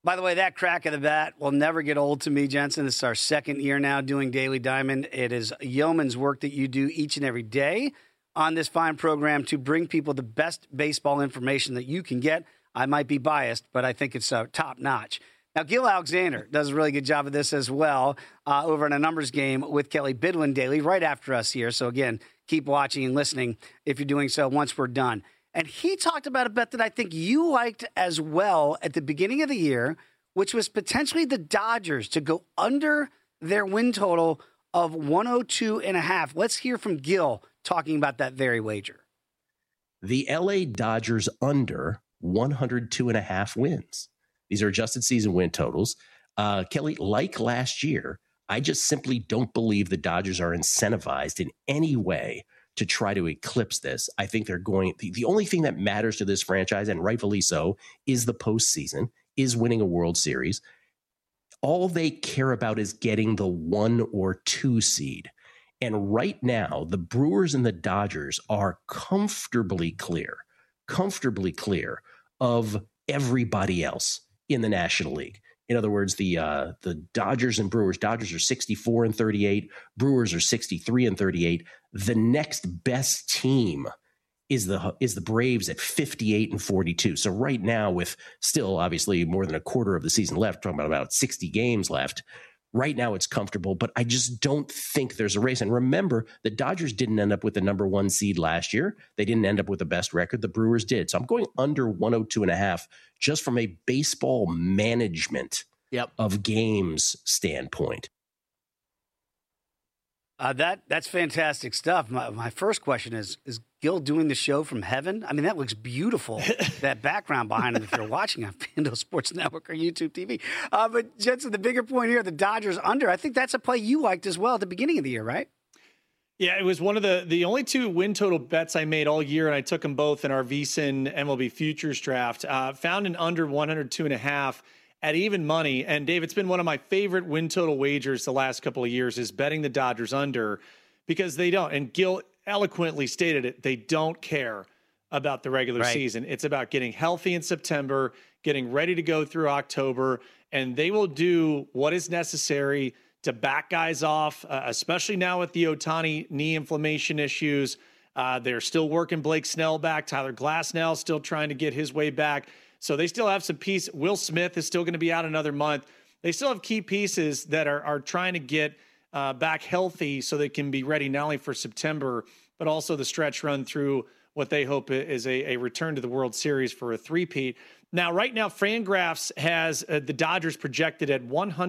By the way, that crack of the bat will never get old to me, Jensen. This is our second year now doing Daily Diamond. It is yeoman's work that you do each and every day on this fine program to bring people the best baseball information that you can get. I might be biased, but I think it's top notch. Now, Gil Alexander does a really good job of this as well over in a numbers game with Kelly Bidlin daily right after us here. So, again, keep watching and listening if you're doing so once we're done. And he talked about a bet that I think you liked as well at the beginning of the year, which was potentially the Dodgers to go under their win total of 102.5. Let's hear from Gil talking about that very wager. The LA Dodgers under 102.5 wins. These are adjusted season win totals. Kelly, like last year, I just simply don't believe the Dodgers are incentivized in any way to try to eclipse this. I think they're going, the only thing that matters to this franchise, and rightfully so, is the postseason, is winning a World Series. All they care about is getting the 1 or 2 seed. And right now, the Brewers and the Dodgers are comfortably clear of everybody else in the National League. In other words, the Dodgers and Brewers, Dodgers are 64-38, Brewers are 63-38. The next best team is the Braves at 58-42. So right now, with still obviously more than a quarter of the season left, talking about 60 games left, right now it's comfortable, but I just don't think there's a race. And remember, the Dodgers didn't end up with the number 1 seed last year. They didn't end up with the best record. The Brewers did. So I'm going under 102.5 just from a baseball management of games standpoint. That's fantastic stuff. My first question is Gil doing the show from heaven? I mean, that looks beautiful, that background behind him if you're watching on FanDuel Sports Network or YouTube TV. But Jensen, the bigger point here, the Dodgers under, I think that's a play you liked as well at the beginning of the year, right? Yeah, it was one of the only 2 win total bets I made all year, and I took them both in our VSiN MLB Futures draft. Found an under 102.5 at even money. And Dave, it's been one of my favorite win total wagers the last couple of years is betting the Dodgers under, because they don't. And Gil eloquently stated it. They don't care about the regular season. It's about getting healthy in September, getting ready to go through October, and they will do what is necessary to back guys off, especially now with the Ohtani knee inflammation issues. They're still working Blake Snell back. Tyler Glasnow still trying to get his way back. So they still have some pieces. Will Smith is still going to be out another month. They still have key pieces that are trying to get back healthy so they can be ready not only for September, but also the stretch run through what they hope is a return to the World Series for a three-peat. Now, right now, FanGraphs has the Dodgers projected at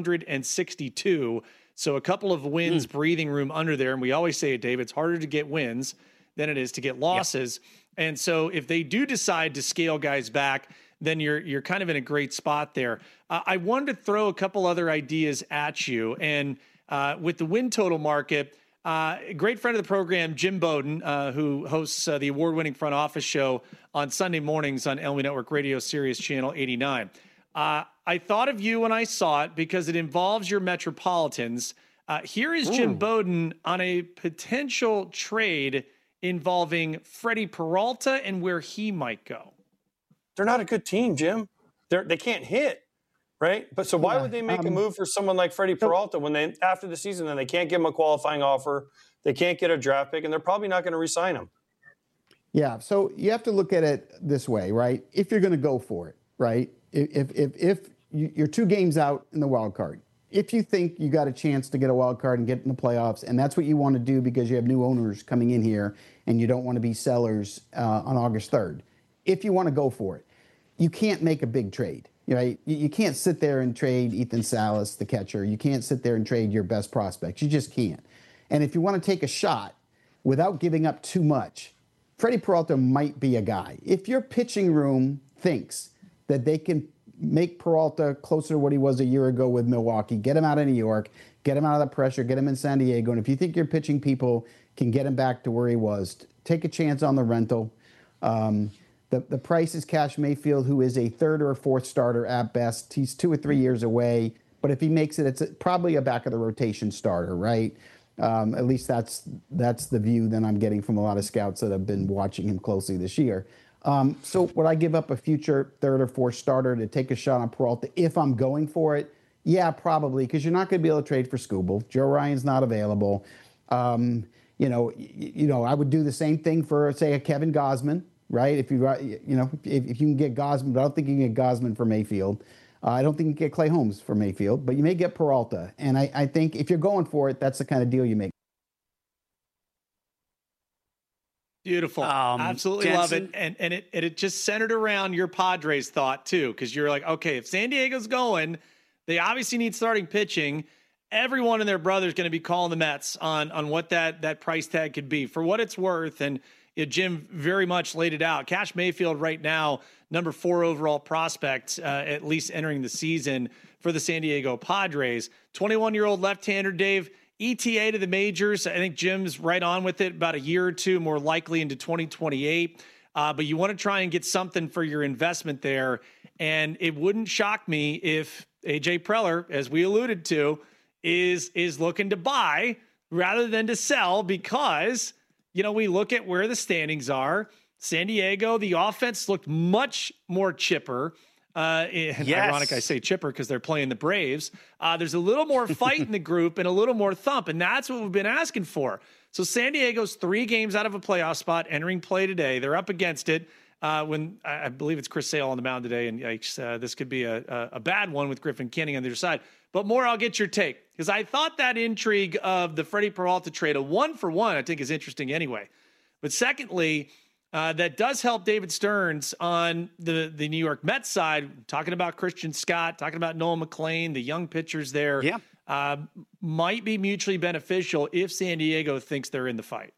162. So a couple of wins, breathing room under there. And we always say, Dave, it's harder to get wins than it is to get losses. Yep. And so if they do decide to scale guys back, then you're kind of in a great spot there. I wanted to throw a couple other ideas at you. And with the win total market, a great friend of the program, Jim Bowden, who hosts the award-winning Front Office show on Sunday mornings on MLB Network Radio Sirius Channel 89. I thought of you when I saw it because it involves your Metropolitans. Here is Jim Bowden on a potential trade involving Freddie Peralta and where he might go. They're not a good team, Jim. They can't hit, right? But so why would they make a move for someone like Freddie Peralta when they, after the season, then they can't give him a qualifying offer, they can't get a draft pick, and they're probably not going to re-sign him? Yeah, so you have to look at it this way, right? If you're going to go for it, right? If you're 2 games out in the wild card, if you think you got a chance to get a wild card and get in the playoffs, and that's what you want to do because you have new owners coming in here and you don't want to be sellers on August 3rd, if you want to go for it, you can't make a big trade, right? You can't sit there and trade Ethan Salas, the catcher. You can't sit there and trade your best prospects. You just can't. And if you want to take a shot without giving up too much, Freddie Peralta might be a guy. If your pitching room thinks that they can make Peralta closer to what he was a year ago with Milwaukee, get him out of New York, get him out of the pressure, get him in San Diego, and if you think your pitching people can get him back to where he was, take a chance on the rental. The price is Cash Mayfield, who is a 3rd or 4th starter at best. He's 2 or 3 years away, but if he makes it, it's probably a back of the rotation starter, right? At least that's the view that I'm getting from a lot of scouts that have been watching him closely this year. So would I give up a future third or fourth starter to take a shot on Peralta if I'm going for it? Yeah, probably, because you're not going to be able to trade for Skubal. Joe Ryan's not available. I would do the same thing for, say, a Kevin Gausman, right? If you can get Gausman, but I don't think you can get Gausman for Mayfield. I don't think you can get Clay Holmes for Mayfield, but you may get Peralta. And I think if you're going for it, that's the kind of deal you make. Beautiful. Absolutely Jensen? love it. And it just centered around your Padres thought too, because you're like, okay, if San Diego's going, they obviously need starting pitching. Everyone and their brother is going to be calling the Mets on what that price tag could be. For what it's worth, and Jim very much laid it out. Cash Mayfield right now, number 4 overall prospect, at least entering the season for the San Diego Padres. 21-year-old left-hander, Dave. ETA to the majors. I think Jim's right on with it, about a year or two more likely into 2028. But you want to try and get something for your investment there. And it wouldn't shock me if AJ Preller, as we alluded to, is looking to buy rather than to sell, because, we look at where the standings are. San Diego, the offense looked much more chipper. Yes. Ironic I say chipper because they're playing the Braves. There's a little more fight in the group and a little more thump, and that's what we've been asking for. So San Diego's 3 games out of a playoff spot entering play today. They're up against it when I believe it's Chris Sale on the mound today, and this could be a bad one with Griffin Canning on the other side. But more, I'll get your take, because I thought that intrigue of the Freddie Peralta trade, a 1-for-1, I think is interesting anyway. But secondly, that does help David Stearns on the New York Mets side, talking about Christian Scott, talking about Noah McLean, the young pitchers there. Yeah. Might be mutually beneficial if San Diego thinks they're in the fight.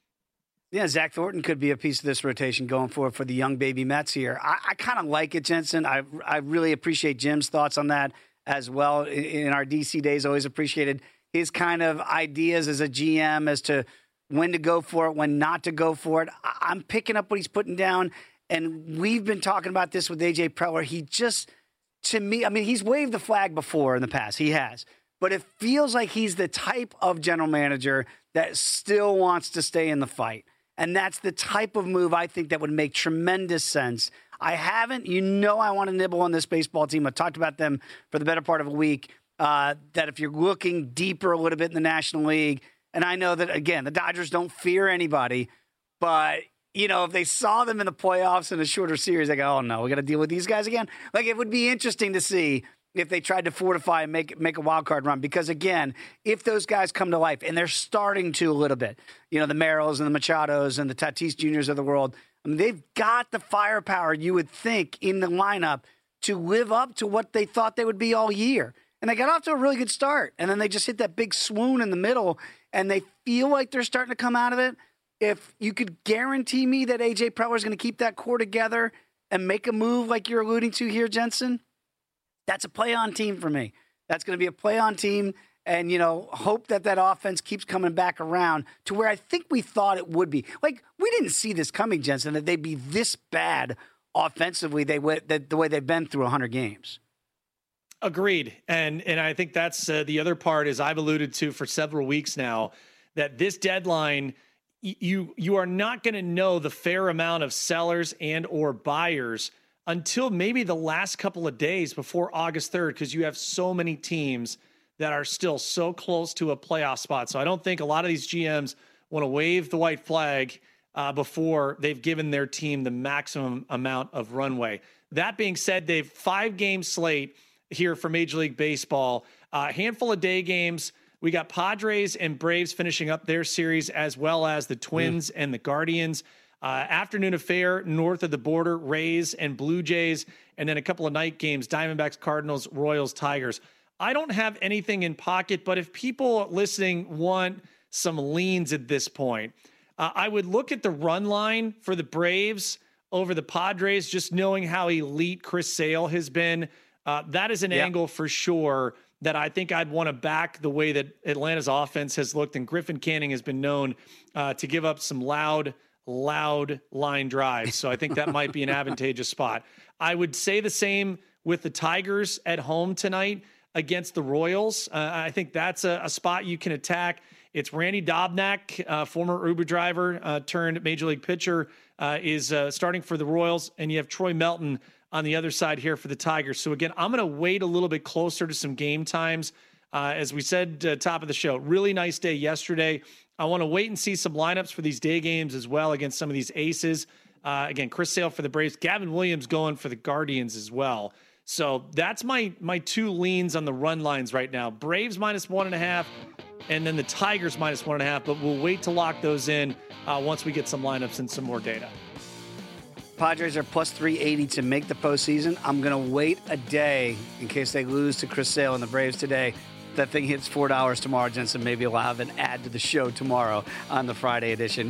Yeah, Zach Thornton could be a piece of this rotation going forward for the young baby Mets here. I kind of like it, Jensen. I really appreciate Jim's thoughts on that as well. In our DC days, always appreciated his kind of ideas as a GM as to when to go for it, when not to go for it. I'm picking up what he's putting down, and we've been talking about this with AJ Preller. He just, to me, he's waved the flag before in the past. He has. But it feels like he's the type of general manager that still wants to stay in the fight. And that's the type of move I think that would make tremendous sense. I haven't, I want to nibble on this baseball team. I've talked about them for the better part of a week, that if you're looking deeper a little bit in the National League, and I know that, again, the Dodgers don't fear anybody, but, if they saw them in the playoffs in a shorter series, they go, oh, no, we got to deal with these guys again. Like, it would be interesting to see if they tried to fortify and make a wild card run. Because, again, if those guys come to life, and they're starting to a little bit, the Merrills and the Machados and the Tatis Juniors of the world, they've got the firepower, you would think, in the lineup to live up to what they thought they would be all year. And they got off to a really good start. And then they just hit that big swoon in the middle, and they feel like they're starting to come out of it. If you could guarantee me that AJ Preller is going to keep that core together and make a move like you're alluding to here, Jensen, that's a play-on team for me. That's going to be a play-on team, and, hope that offense keeps coming back around to where I think we thought it would be. Like, we didn't see this coming, Jensen, that they'd be this bad offensively the way they've been through 100 games. Agreed. And I think that's the other part, as I've alluded to for several weeks now, that this deadline, you are not going to know the fair amount of sellers and or buyers until maybe the last couple of days before August 3rd, because you have so many teams that are still so close to a playoff spot. So I don't think a lot of these GMs want to wave the white flag before they've given their team the maximum amount of runway. That being said, they've 5-game slate here for Major League Baseball, a handful of day games. We got Padres and Braves finishing up their series, as well as the Twins and the Guardians. Afternoon affair north of the border, Rays and Blue Jays, and then a couple of night games, Diamondbacks, Cardinals, Royals, Tigers. I don't have anything in pocket, but if people listening want some leans at this point, I would look at the run line for the Braves over the Padres, just knowing how elite Chris Sale has been. That is an angle for sure that I think I'd want to back the way that Atlanta's offense has looked. And Griffin Canning has been known to give up some loud line drives. So I think that might be an advantageous spot. I would say the same with the Tigers at home tonight against the Royals. I think that's a spot you can attack. It's Randy Dobnak, former Uber driver turned Major League pitcher, is starting for the Royals, and you have Troy Melton on the other side here for the Tigers. So again, I'm going to wait a little bit closer to some game times. As we said, top of the show, really nice day yesterday. I want to wait and see some lineups for these day games as well against some of these aces. Again, Chris Sale for the Braves, Gavin Williams going for the Guardians as well. So that's my two leans on the run lines right now. Braves -1.5, and then the Tigers -1.5. But we'll wait to lock those in once we get some lineups and some more data. Padres are +380 to make the postseason. I'm going to wait a day in case they lose to Chris Sale and the Braves today. That thing hits $4 tomorrow, Jensen. Maybe we'll have an ad to the show tomorrow on the Friday edition.